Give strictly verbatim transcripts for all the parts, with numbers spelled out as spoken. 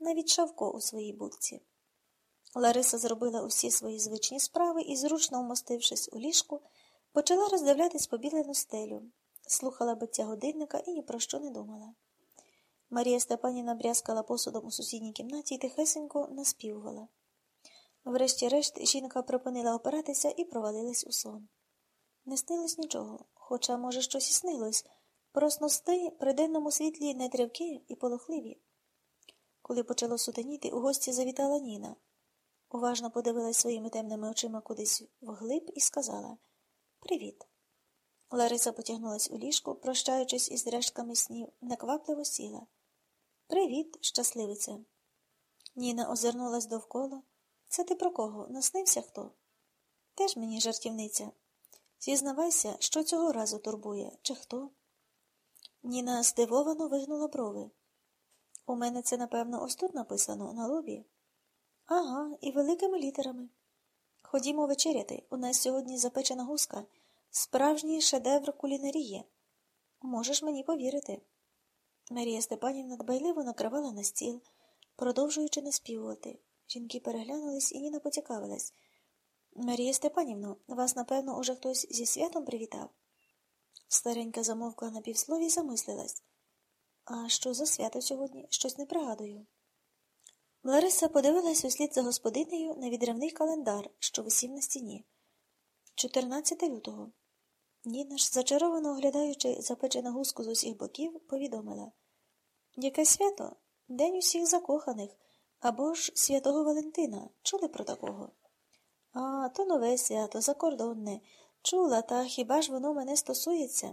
навіть Шавко у своїй будці. Лариса зробила усі свої звичні справи і, зручно вмостившись у ліжку, почала роздивлятись побілену стелю, слухала биття годинника і ні про що не думала. Марія Степанівна брязкала посудом у сусідній кімнаті і тихесенько наспівувала. Врешті-решт жінка припинила опиратися і провалилась у сон. Не снилось нічого, хоча, може, щось і снилось, просто сни при денному світлі нетрявкі і полохливі. Коли почало сутеніти, у гості завітала Ніна. Уважно подивилась своїми темними очима кудись вглиб і сказала «Привіт». Лариса потягнулась у ліжку, прощаючись із рештками снів, неквапливо сіла. «Привіт, щасливице». Ніна озирнулась довкола. «Це ти про кого? Наснився хто?» «Теж мені жартівниця. Зізнавайся, що цього разу турбує, чи хто?» Ніна здивовано вигнула брови. «У мене це, напевно, ось тут написано, на лобі». «Ага, і великими літерами. Ходімо вечеряти, у нас сьогодні запечена гуска, справжній шедевр кулінарії. Можеш мені повірити». Марія Степанівна дбайливо накривала на стіл, продовжуючи наспівувати. Жінки переглянулись, і Ніна поцікавилась. «Марія Степанівно, вас, напевно, уже хтось зі святом привітав?» Старенька замовкла на півслові і замислилась. «А що за свято сьогодні? Щось не пригадую». Лариса подивилась услід за господинею на відривний календар, що висів на стіні. чотирнадцяте лютого. Ніна ж, зачаровано оглядаючи запечену гуску з усіх боків, повідомила. «Яке свято? День усіх закоханих, або ж Святого Валентина. Чули про такого?» «А, то нове свято, закордонне. Чула, та хіба ж воно мене стосується?»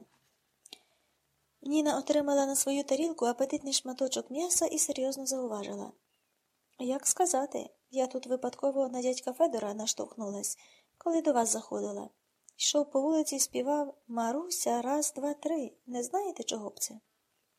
Ніна отримала на свою тарілку апетитний шматочок м'яса і серйозно зауважила. «Як сказати, я тут випадково на дядька Федора наштовхнулась, коли до вас заходила. Йшов по вулиці і співав «Маруся, раз, два, три». Не знаєте, чого б це?»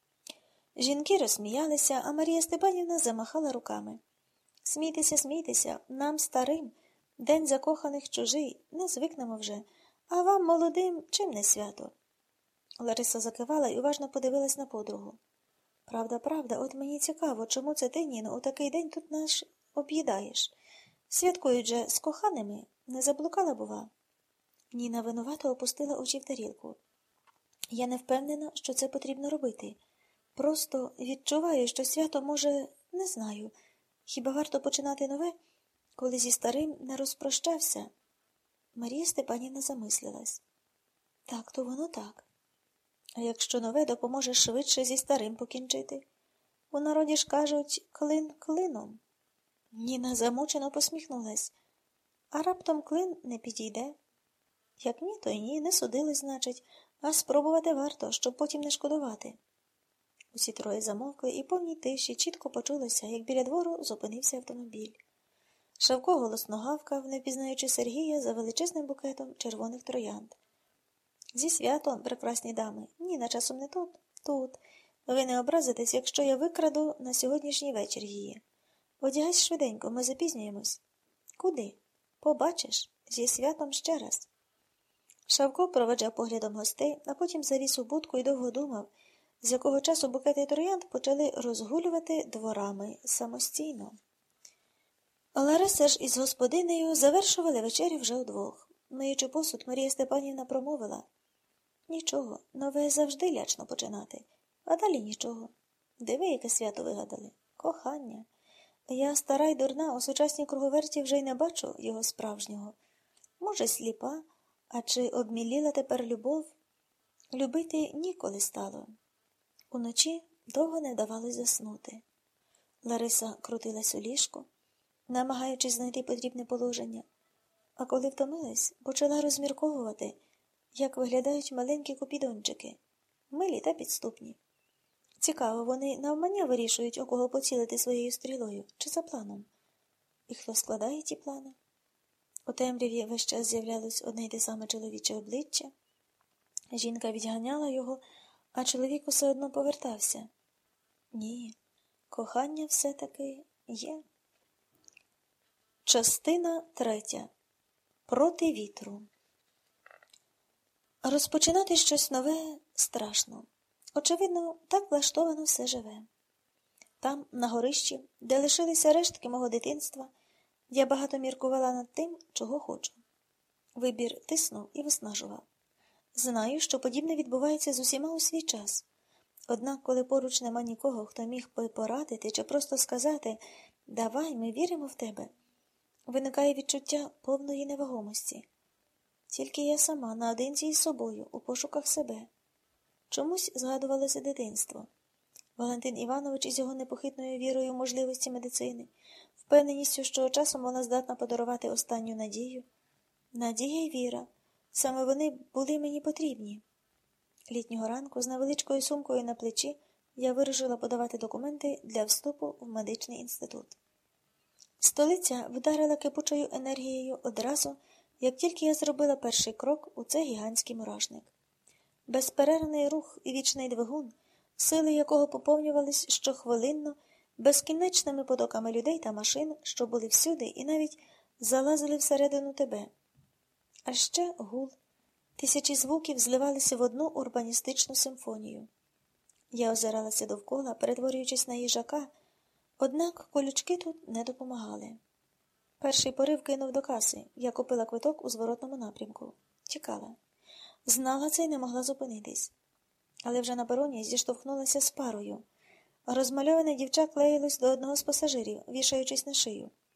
Жінки розсміялися, а Марія Степанівна замахала руками. «Смійтеся, смійтеся, нам старим, день закоханих чужий, не звикнемо вже, а вам, молодим, чим не свято?» Лариса закивала і уважно подивилась на подругу. «Правда, правда, от мені цікаво, чому це ти, Ніно, у такий день тут наш об'їдаєш? Святкують же з коханими, не заблукала, бува?» Ніна винувато опустила очі в тарілку. «Я не впевнена, що це потрібно робити. Просто відчуваю, що свято, може, не знаю. Хіба варто починати нове, коли зі старим не розпрощався?» Марія Степанівна замислилась. «Так, то воно так. А якщо нове допоможе швидше зі старим покінчити? У народі ж кажуть «клин клином». Ніна замучено посміхнулась. «А раптом клин не підійде?» «Як ні, то й ні, не судились, значить, а спробувати варто, щоб потім не шкодувати». Усі троє замовкли, і повній тиші чітко почулося, як біля двору зупинився автомобіль. Шавко голосно гавкав, не впізнаючи Сергія за величезним букетом червоних троянд. «Зі святом, прекрасні дами. Ніна часом не тут? Тут. Ви не образитесь, якщо я викраду на сьогоднішній вечір її. Одягайся швиденько, ми запізнюємось». «Куди?» «Побачиш. Зі святом ще раз». Шавко проведжав поглядом гостей, а потім заліз у будку і довго думав, з якого часу букети троянд почали розгулювати дворами самостійно. Лариса ж із господинею завершували вечерю вже удвох. Миючи посуд, Марія Степанівна промовила. «Нічого, нове завжди лячно починати, а далі нічого. Диви, яке свято вигадали. Кохання. Я стара й дурна, у сучасній круговерті вже й не бачу його справжнього. Може, сліпа, а чи обміліла тепер любов? Любити ніколи стало». Уночі довго не вдавалось заснути. Лариса крутилась у ліжку, намагаючись знайти потрібне положення, а коли втомилась, почала розмірковувати, як виглядають маленькі купідончики, милі та підступні. Цікаво, вони навмання вирішують, у кого поцілити своєю стрілою, чи за планом? І хто складає ті плани? У темряві весь час з'являлось одне й те саме чоловіче обличчя. Жінка відганяла його, а чоловік усе одно повертався. Ні, кохання все-таки є. Частина третя. Проти вітру. Розпочинати щось нове страшно. Очевидно, так влаштовано все живе. Там, на горищі, де лишилися рештки мого дитинства, я багато міркувала над тим, чого хочу. Вибір тиснув і виснажував. Знаю, що подібне відбувається з усіма у свій час. Однак, коли поруч нема нікого, хто міг би порадити чи просто сказати «давай, ми віримо в тебе», виникає відчуття повної невагомості. Тільки я сама наодинці із собою, у пошуках себе. Чомусь згадувалося дитинство. Валентин Іванович із його непохитною вірою в можливості медицини, впевненістю, що часом вона здатна подарувати останню надію. Надія й віра. Саме вони були мені потрібні. Літнього ранку з невеличкою сумкою на плечі я вирішила подавати документи для вступу в медичний інститут. Столиця вдарила кипучою енергією одразу, як тільки я зробила перший крок у цей гігантський мурашник. Безперервний рух і вічний двигун, сили якого поповнювались щохвилинно безкінечними потоками людей та машин, що були всюди і навіть залазили всередину тебе. А ще гул. Тисячі звуків зливалися в одну урбаністичну симфонію. Я озиралася довкола, перетворюючись на їжака, однак колючки тут не допомагали. Перший порив кинув до каси. Я купила квиток у зворотному напрямку. Чекала. Знала це й не могла зупинитись. Але вже на пероні зіштовхнулася з парою. Розмальоване дівча клеїлось до одного з пасажирів, вішаючись на шию.